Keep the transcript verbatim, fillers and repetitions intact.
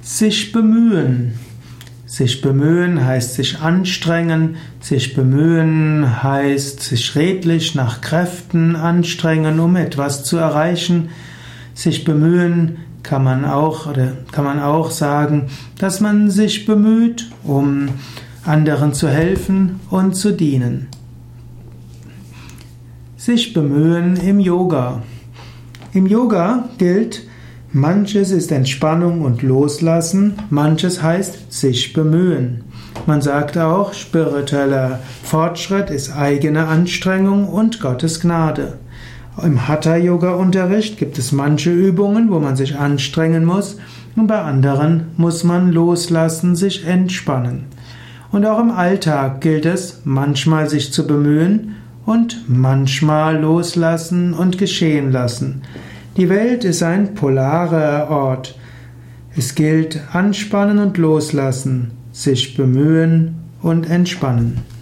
Sich bemühen. Sich bemühen heißt sich anstrengen. Sich bemühen heißt sich redlich nach Kräften anstrengen, um etwas zu erreichen. Sich bemühen kann man auch, oder kann man auch sagen, dass man sich bemüht, um anderen zu helfen und zu dienen. Sich bemühen im Yoga. Im Yoga gilt, manches ist Entspannung und Loslassen, manches heißt sich bemühen. Man sagt auch, spiritueller Fortschritt ist eigene Anstrengung und Gottes Gnade. Im Hatha-Yoga-Unterricht gibt es manche Übungen, wo man sich anstrengen muss, und bei anderen muss man loslassen, sich entspannen. Und auch im Alltag gilt es, manchmal sich zu bemühen und manchmal loslassen und geschehen lassen. Die Welt ist ein polarer Ort. Es gilt anspannen und loslassen, sich bemühen und entspannen.